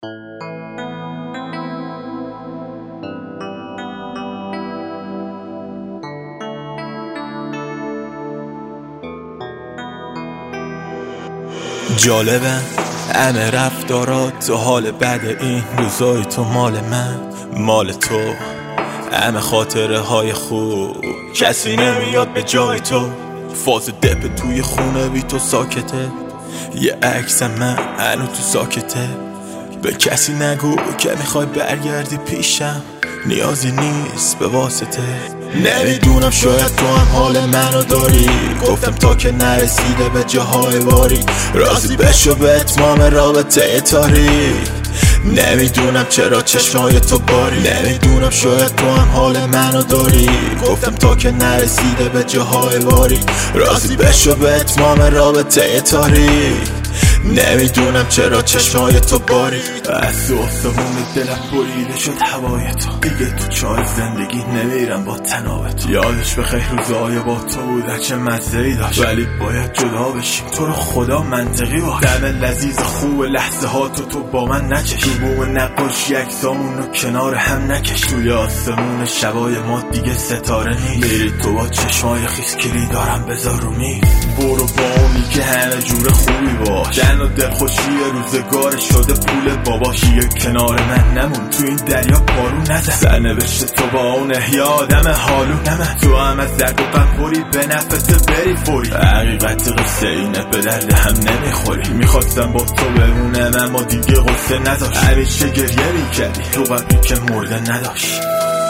جالبه همه رفتارات تو حال بد این روزای تو مال من مال تو، همه خاطره های خوب کسی نمیاد به جای تو. فاز دپ توی خونه بی تو ساکته، یه عکس من هنو تو ساکته. به کسی نگو که میخوای برگردی پیشم، نیازی نیست به واسطه. نمیدونم شاید تو هم حال منو داری، گفتم تا که نرسیده به جاهای باری، راضی بشو به اتمام رابطه تاریک. نمیدونم چرا چشمای تو باری، نمیدونم شاید تو هم حال منو داری، گفتم تا که نرسیده به جاهای باری، راضی بشو به اتمام رابطه تاریک. نمیدونم چرا چشمای تو باری، از تو آسمون دلم بریده شد هوای تو، دیگه تو چای زندگی نمیرم با تناب تو. یادش بخیر روزای با تو بود چه مزه‌ای داشت، ولی باید جدا بشیم تو رو خدا منطقی باش. دم لذیذ خوب لحظه ها تو با من نچش، رو بوم نقاشی اکسامون رو کنار هم نکش. توی آسمون شبای ما دیگه ستاره نیست، میری تو با چشمای خیس کلی دارم بذار رو میز. برو با اونی که همه جور خوبی باش، دن و دلخوشی روزگار شده پول باباش. یه کنار من نمون تو این دریا پارو نزن، سرنوشت تو با اونه یا آدم حالونمه. تو هم از درد و غم پری به نفت بری فوری، حقیقت قصه اینه به درد هم نمیخوری. میخواستم با تو بمونم اما دیگه قصه نداشت، همیشه گریه میکردی تو قبلی که مرده نداشت.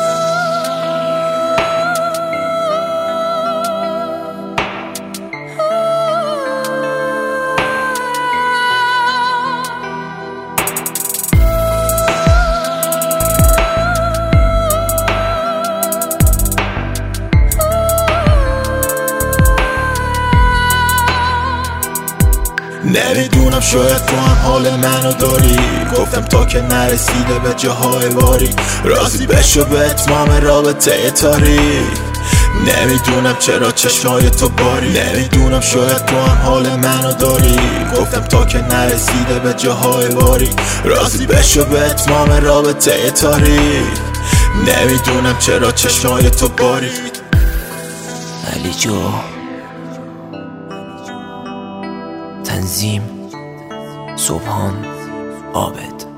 نمیدونم شاید تو هم حال منو داری، گفتم تا که نرسیده به جاهای باری، راضی بشو به اتمام رابطه تاریک. نمیدونم چرا چشمای تو باری، نمیدونم شاید تو هم حال منو داری، گفتم تا که نرسیده به جاهای باری، راضی بشو به اتمام رابطه تاریک. نمیدونم چرا چشمای تو باری. علی جو، تنظیم سبحان عابد.